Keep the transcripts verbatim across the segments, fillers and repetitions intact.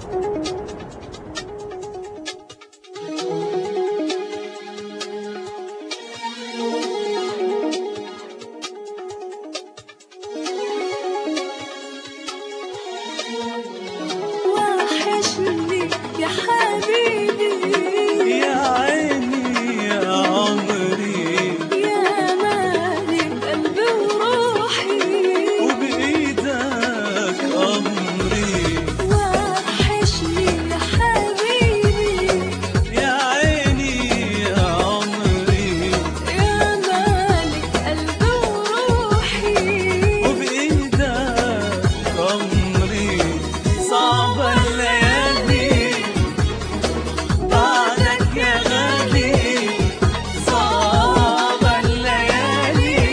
وحشني يا حبيبي يا عيني يا عمري يا مالك قلبي وروحي وبإيدك أمري. وحشني يا حبيبي يا عيني يا عمري يا مالك قلبي وروحي وبإيدك أمري. صعبة الليالي بعدك يا غالي، صعبة الليالي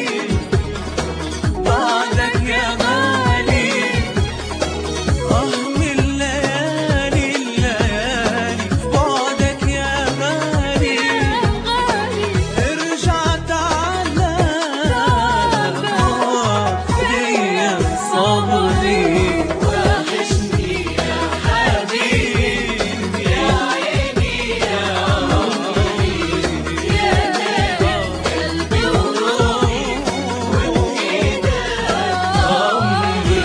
بعدك يا غالي. آه من الليالي الليالي بعدك يا غالي. ارجع تعالى فيا صبري. وحشني يا حبيبي يا عيني يا عمري يا مالك قلبي وروحي وبإيدك أمري.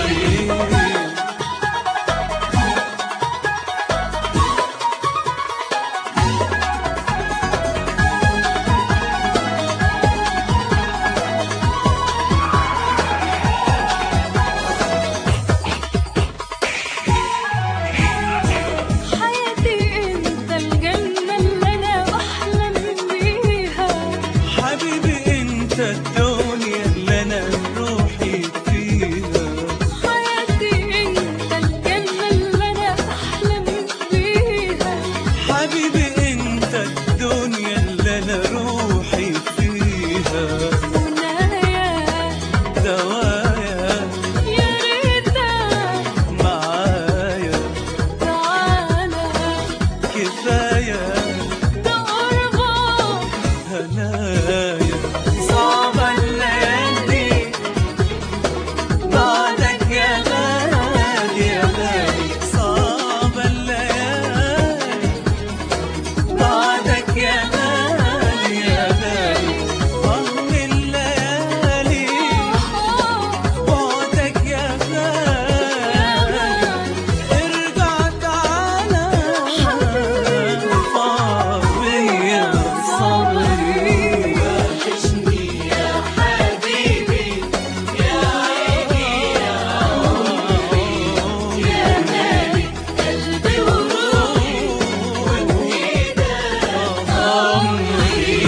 حياتي انت الجنة اللي انا بحلم بيها. حبيبي انت الدنيا اللي انا روحي فيها. حياتي انت الجنة اللي انا بحلم بيها. حبيبي انت الدنيا اللي انا روحي فيها. منايا دوايا يا ريتك معايا تعالى كفاية ده قربك. هنايا. صعبة الليالي بعدك يا غالي يا غالي. صعبة الليالي بعدك يا غالي يا غالي. وهم الليالي بعدك يا غالي. ارجع تعالى فاض بيا صبري. وحشني يا حبيبي يا عيني يا عمري يا مالك قلبي وروحي وبإيدك أمري.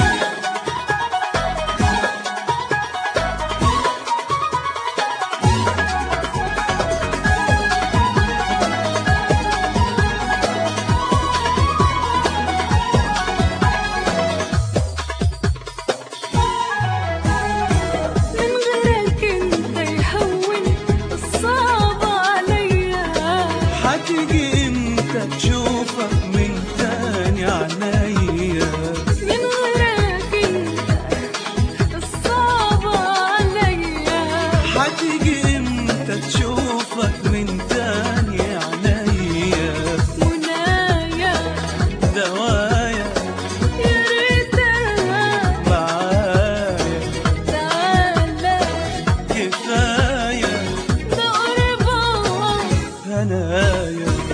من غيرك انت يهون الصعب عليا. حتيجي امتى تشوفك من تاني عينيا. من غيرك انت الصعب عليا. حتيجي امتى تشوفك من تاني عينيا. منايا دوايا يا ريتك معايا تعالى كفاية ده قربك. هنايا.